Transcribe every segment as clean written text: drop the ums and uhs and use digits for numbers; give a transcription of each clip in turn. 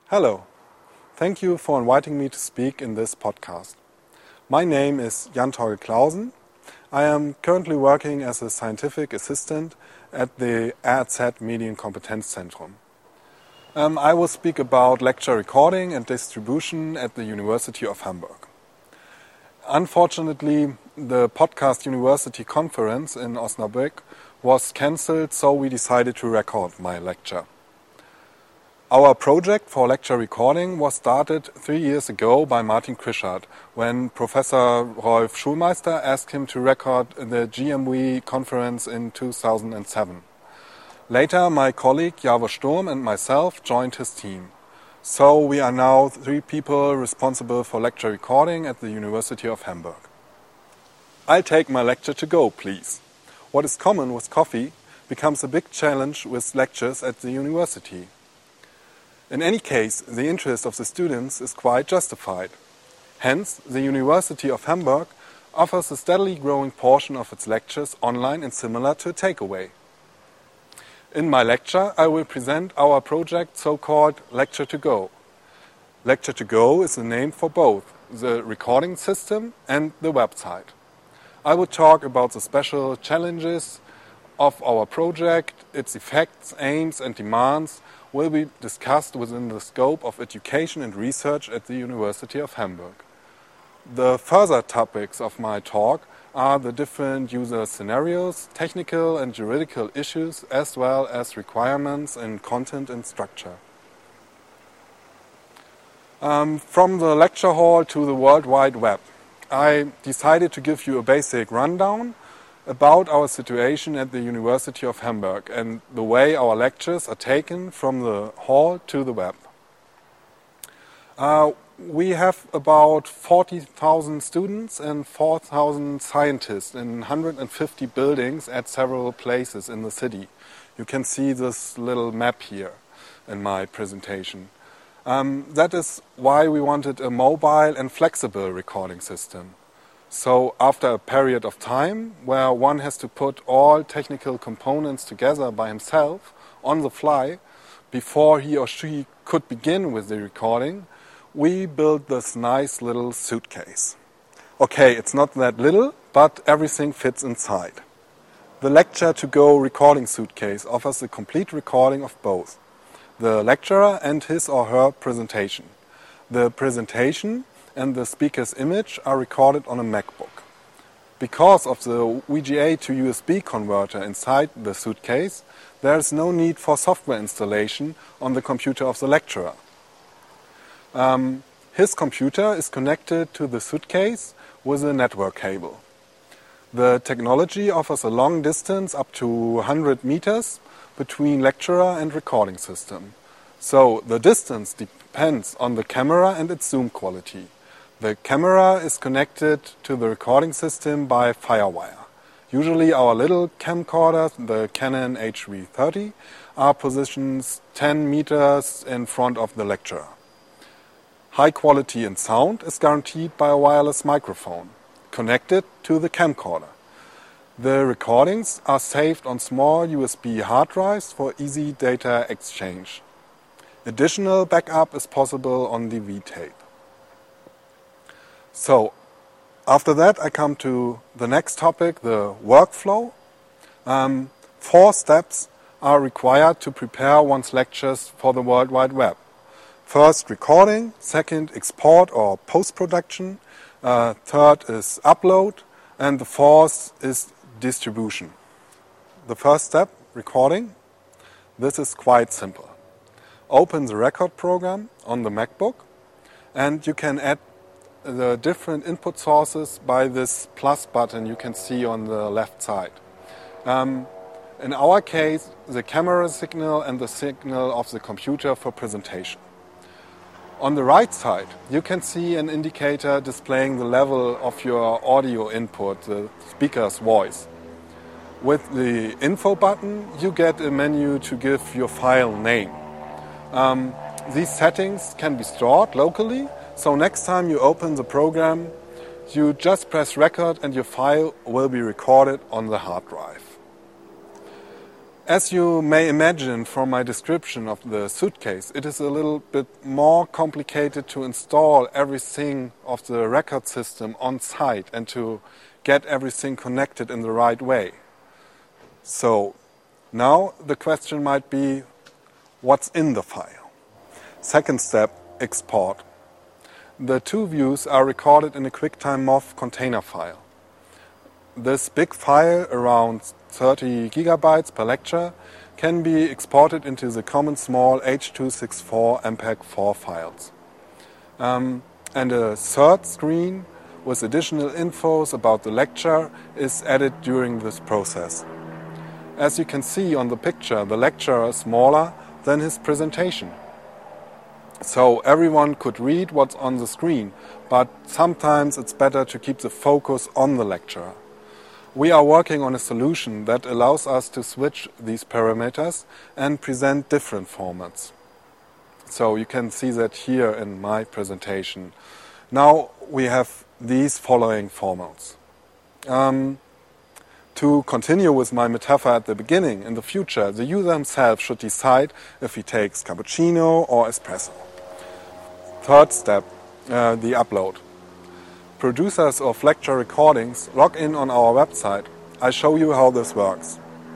Hello, thank you for inviting me to speak in this podcast. My name is Jan-Torge Clausen. I am currently working as a scientific assistant at the RZ Medienkompetenzzentrum. I will speak about lecture recording and distribution at the University of Hamburg. Unfortunately, the Podcast University conference in Osnabrück was cancelled, so we decided to record my lecture. Our project for lecture recording was started 3 years ago by Martin Krischardt when Professor Rolf Schulmeister asked him to record the GMW conference in 2007. Later, my colleague Javor Sturm and myself joined his team. So we are now 3 people responsible for lecture recording at the University of Hamburg. I'll take my lecture to go, please. What is common with coffee becomes a big challenge with lectures at the university. In any case, the interest of the students is quite justified. Hence, the University of Hamburg offers a steadily growing portion of its lectures online and similar to a takeaway. In my lecture, I will present our project so-called Lecture to Go. Lecture to Go is the name for both the recording system and the website. I will talk about the special challenges of our project, its effects, aims and demands will be discussed within the scope of education and research at the University of Hamburg. The further topics of my talk are the different user scenarios, technical and juridical issues, as well as requirements in content and structure. From the lecture hall to the World Wide Web, I decided to give you a basic rundown about our situation at the University of Hamburg and the way our lectures are taken from the hall to the web. We have about 40,000 students and 4,000 scientists in 150 buildings at several places in the city. You can see this little map here in my presentation. That is why we wanted a mobile and flexible recording system. So after a period of time where one has to put all technical components together by himself on the fly before he or she could begin with the recording, we built this nice little suitcase. Okay, it's not that little, but everything fits inside. The Lecture to Go recording suitcase offers a complete recording of both the lecturer and his or her presentation. The presentation and the speaker's image are recorded on a MacBook. Because of the VGA to USB converter inside the suitcase, there is no need for software installation on the computer of the lecturer. His computer is connected to the suitcase with a network cable. The technology offers a long distance up to 100 meters between lecturer and recording system. So the distance depends on the camera and its zoom quality. The camera is connected to the recording system by FireWire. Usually our little camcorders, the Canon HV30, are positioned 10 meters in front of the lecturer. High quality in sound is guaranteed by a wireless microphone connected to the camcorder. The recordings are saved on small USB hard drives for easy data exchange. Additional backup is possible on the V-tape. So, after that I come to the next topic, the workflow. 4 steps are required to prepare one's lectures for the World Wide Web. First, recording. Second, export or post-production. Third is upload. And the fourth is distribution. The first step, recording. This is quite simple. Open the record program on the MacBook and you can add the different input sources by this plus button you can see on the left side. In our case, the camera signal and the signal of the computer for presentation. On the right side, you can see an indicator displaying the level of your audio input, the speaker's voice. With the info button, you get a menu to give your file name. These settings can be stored locally. So next time you open the program, you just press record and your file will be recorded on the hard drive. As you may imagine from my description of the suitcase, it is a little bit more complicated to install everything of the record system on site and to get everything connected in the right way. So now the question might be, what's in the file? Second step, export. The two views are recorded in a QuickTime MOV container file. This big file, around 30 gigabytes per lecture, can be exported into the common small H.264 MPEG-4 files. And a third screen with additional infos about the lecture is added during this process. As you can see on the picture, the lecturer is smaller than his presentation. So everyone could read what's on the screen, but sometimes it's better to keep the focus on the lecturer. We are working on a solution that allows us to switch these parameters and present different formats. So you can see that here in my presentation. Now we have these following formats. To continue with my metaphor at the beginning, in the future, the user himself should decide if he takes cappuccino or espresso. Third step, the upload. Producers of lecture recordings log in on our website. I show you how this works.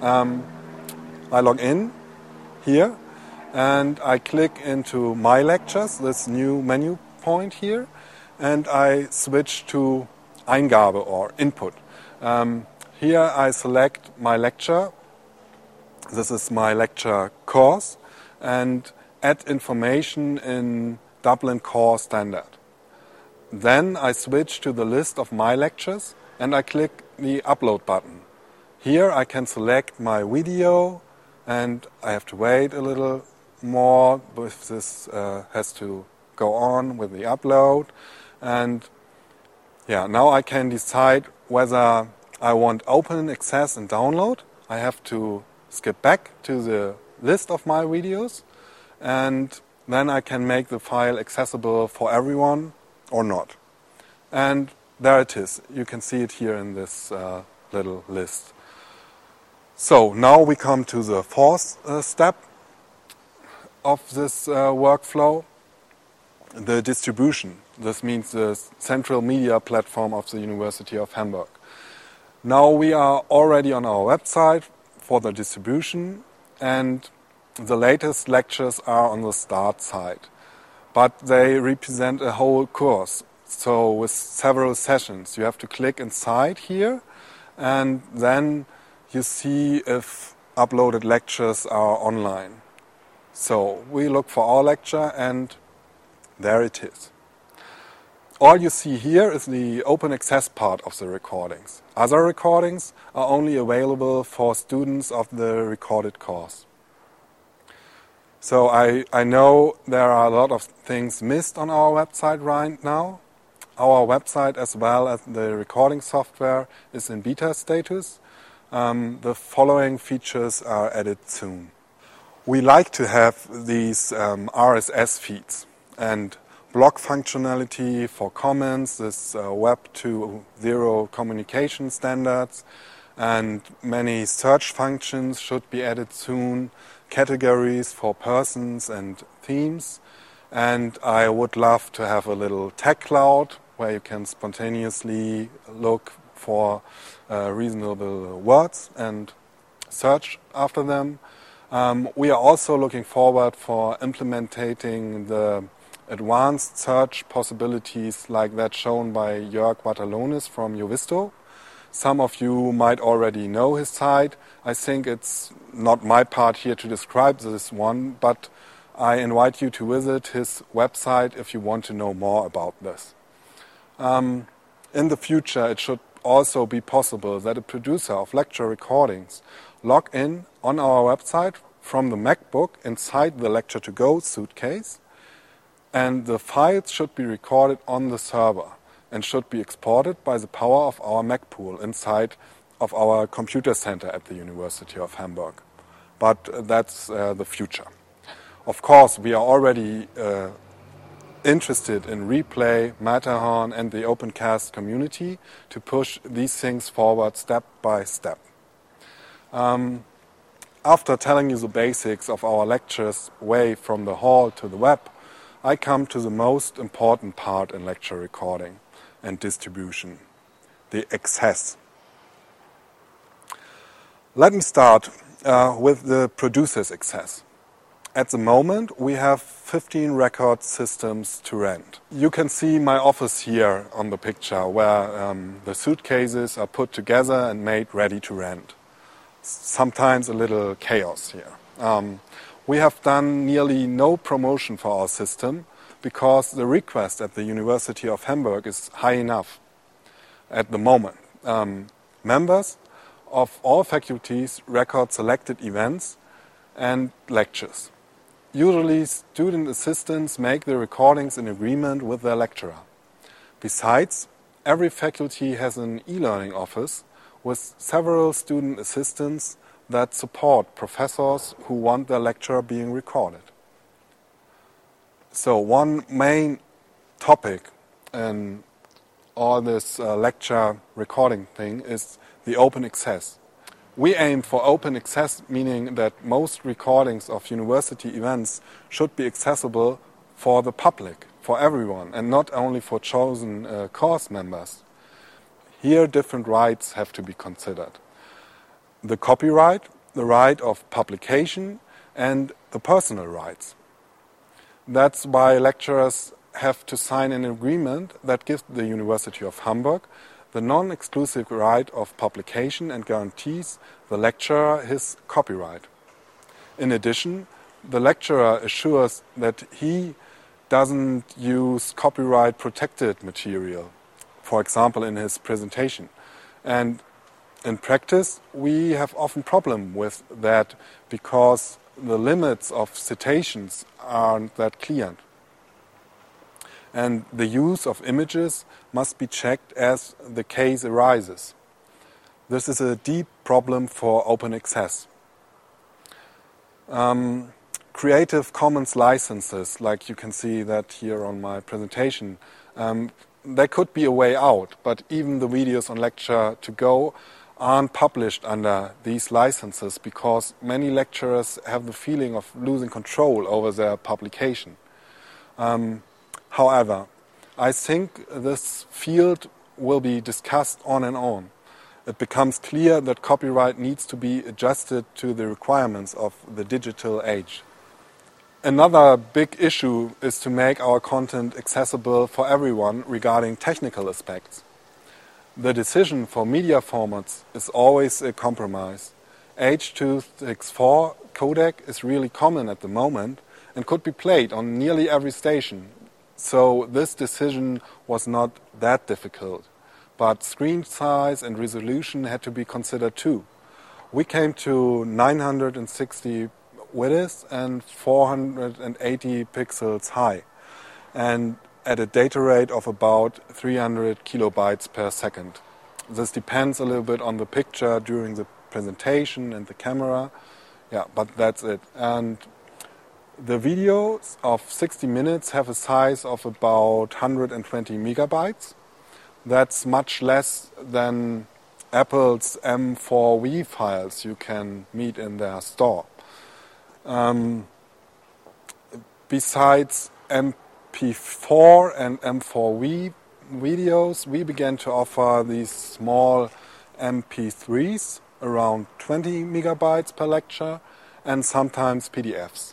I log in here and I click into My Lectures, this new menu point here, and I switch to Eingabe or input. Here I select my lecture. This is my lecture course, and add information in Dublin Core Standard. Then I switch to the list of my lectures and I click the upload button. Here I can select my video and I have to wait a little more if this has to go on with the upload. And yeah, now I can decide whether I want open access and download. I have to skip back to the list of my videos and then I can make the file accessible for everyone or not. And there it is. You can see it here in this little list. So now we come to the fourth step of this workflow, the distribution. This means the central media platform of the University of Hamburg. Now we are already on our website for the distribution, and the latest lectures are on the start side. But they represent a whole course. So with several sessions, you have to click inside here and then you see if uploaded lectures are online. So we look for our lecture and there it is. All you see here is the open access part of the recordings. Other recordings are only available for students of the recorded course. So I know there are a lot of things missed on our website right now. Our website as well as the recording software is in beta status. The following features are added soon. We like to have these RSS feeds and blog functionality for comments, this Web 2.0 communication standards, and many search functions should be added soon, categories for persons and themes, and I would love to have a little tech cloud where you can spontaneously look for reasonable words and search after them. We are also looking forward for implementing the advanced search possibilities like that shown by Jörg Vatalonis from Jovisto. Some of you might already know his site. I think it's not my part here to describe this one, but I invite you to visit his website if you want to know more about this. In the future, it should also be possible that a producer of lecture recordings log in on our website from the MacBook inside the Lecture2Go suitcase, and the files should be recorded on the server and should be exported by the power of our Mac pool inside of our computer center at the University of Hamburg. But that's the future. Of course, we are already interested in Replay, Matterhorn and the OpenCast community to push these things forward step by step. After telling you the basics of our lectures way from the hall to the web, I come to the most important part in lecture recording and distribution, the access. Let me start with the producer's access. At the moment, we have 15 record systems to rent. You can see my office here on the picture, where the suitcases are put together and made ready to rent. Sometimes a little chaos here. We have done nearly no promotion for our system because the request at the University of Hamburg is high enough at the moment. Members of all faculties record selected events and lectures. Usually, student assistants make the recordings in agreement with their lecturer. Besides, every faculty has an e-learning office with several student assistants that support professors who want their lecture being recorded. So one main topic in all this lecture recording thing is the open access. We aim for open access, meaning that most recordings of university events should be accessible for the public, for everyone, and not only for chosen course members. Here different rights have to be considered. The copyright, the right of publication, and the personal rights. That's why lecturers have to sign an agreement that gives the University of Hamburg the non-exclusive right of publication and guarantees the lecturer his copyright. In addition, the lecturer assures that he doesn't use copyright-protected material, for example in his presentation. And in practice, we have often problem with that because the limits of citations aren't that clear. And the use of images must be checked as the case arises. This is a deep problem for open access. Creative Commons licenses, like you can see that here on my presentation, there could be a way out, but even the videos on Lecture to Go aren't published under these licenses because many lecturers have the feeling of losing control over their publication. However, I think this field will be discussed on and on. It becomes clear that copyright needs to be adjusted to the requirements of the digital age. Another big issue is to make our content accessible for everyone regarding technical aspects. The decision for media formats is always a compromise. H.264 codec is really common at the moment and could be played on nearly every station. So this decision was not that difficult. But screen size and resolution had to be considered too. We came to 960 width and 480 pixels high, and at a data rate of about 300 kilobytes per second. This depends a little bit on the picture during the presentation and the camera. Yeah, but that's it. And the videos of 60 minutes have a size of about 120 megabytes. That's much less than Apple's M4V files you can meet in their store. Besides MP4 and M4V videos, we began to offer these small MP3s, around 20 megabytes per lecture, and sometimes PDFs.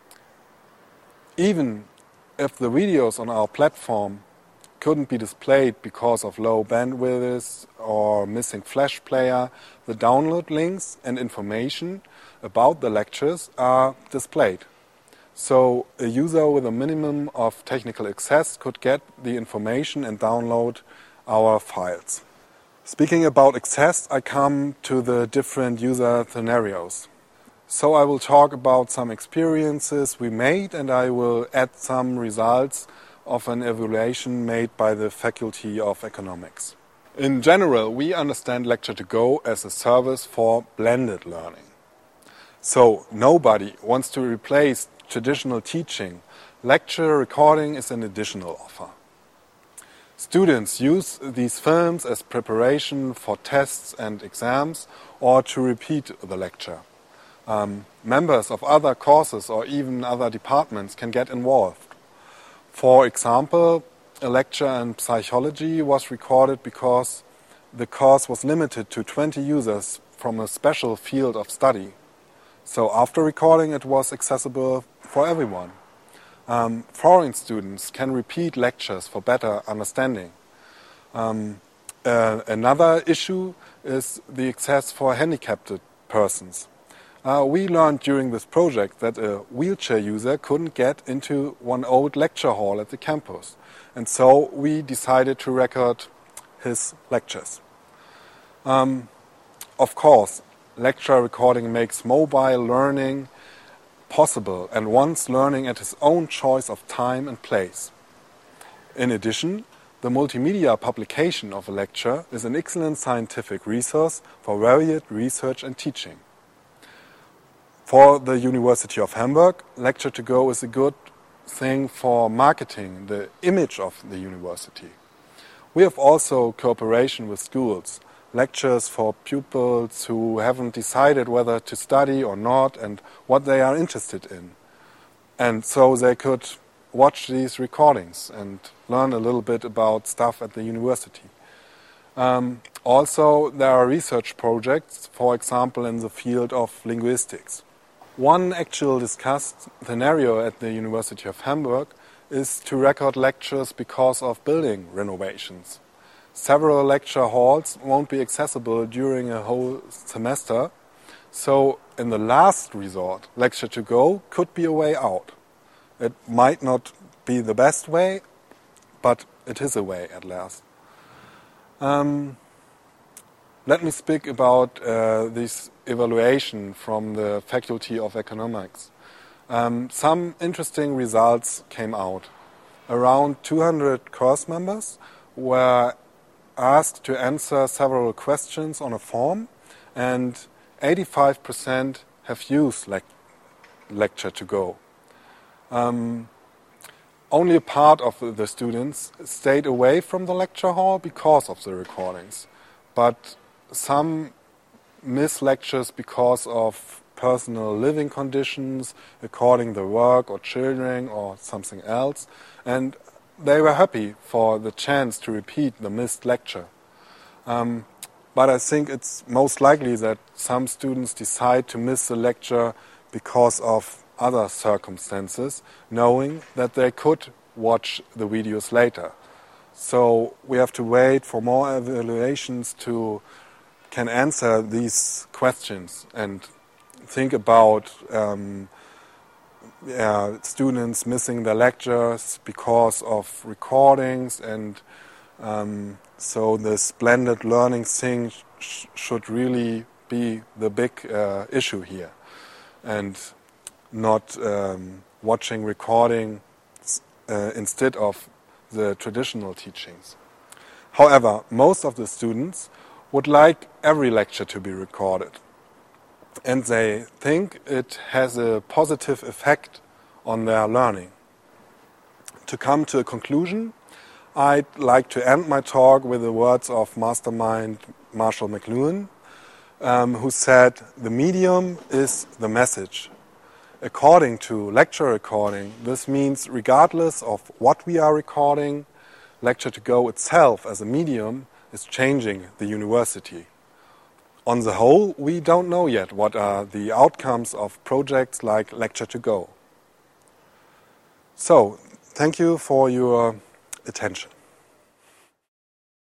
Even if the videos on our platform couldn't be displayed because of low bandwidth or missing flash player, the download links and information about the lectures are displayed. So a user with a minimum of technical access could get the information and download our files. Speaking about access, I come to the different user scenarios. So I will talk about some experiences we made, and I will add some results of an evaluation made by the Faculty of Economics. In general, we understand Lecture to Go as a service for blended learning. So nobody wants to replace traditional teaching. Lecture recording is an additional offer. Students use these films as preparation for tests and exams or to repeat the lecture. Members of other courses or even other departments can get involved. For example, a lecture in psychology was recorded because the course was limited to 20 users from a special field of study. So after recording, it was accessible for everyone. Foreign students can repeat lectures for better understanding. Another issue is the access for handicapped persons. We learned during this project that a wheelchair user couldn't get into one old lecture hall at the campus, and so we decided to record his lectures. Of course, lecture recording makes mobile learning possible and one's learning at his own choice of time and place. In addition, the multimedia publication of a lecture is an excellent scientific resource for varied research and teaching. For the University of Hamburg, Lecture2Go is a good thing for marketing the image of the university. We have also cooperation with schools, lectures for pupils who haven't decided whether to study or not and what they are interested in. And so they could watch these recordings and learn a little bit about stuff at the university. Also, there are research projects, for example, in the field of linguistics. One actual discussed scenario at the University of Hamburg is to record lectures because of building renovations. Several lecture halls won't be accessible during a whole semester, so in the last resort, Lecture2Go could be a way out. It might not be the best way, but it is a way at last. Let me speak about this evaluation from the Faculty of Economics. Some interesting results came out. Around 200 course members were asked to answer several questions on a form, and 85% have used Lecture2Go. Only a part of the students stayed away from the lecture hall because of the recordings, but some miss lectures because of personal living conditions, according to work or children or something else, and they were happy for the chance to repeat the missed lecture. But I think it's most likely that some students decide to miss the lecture because of other circumstances, knowing that they could watch the videos later. So we have to wait for more evaluations to can answer these questions and think about students missing their lectures because of recordings, and so this blended learning thing should really be the big issue here, and not watching recording instead of the traditional teachings. However, most of the students would like every lecture to be recorded, and they think it has a positive effect on their learning. To come to a conclusion, I'd like to end my talk with the words of mastermind Marshall McLuhan, who said, "The medium is the message." According to lecture recording, this means regardless of what we are recording, Lecture2Go itself as a medium is changing the university. On the whole, we don't know yet what are the outcomes of projects like Lecture2Go. So, thank you for your attention.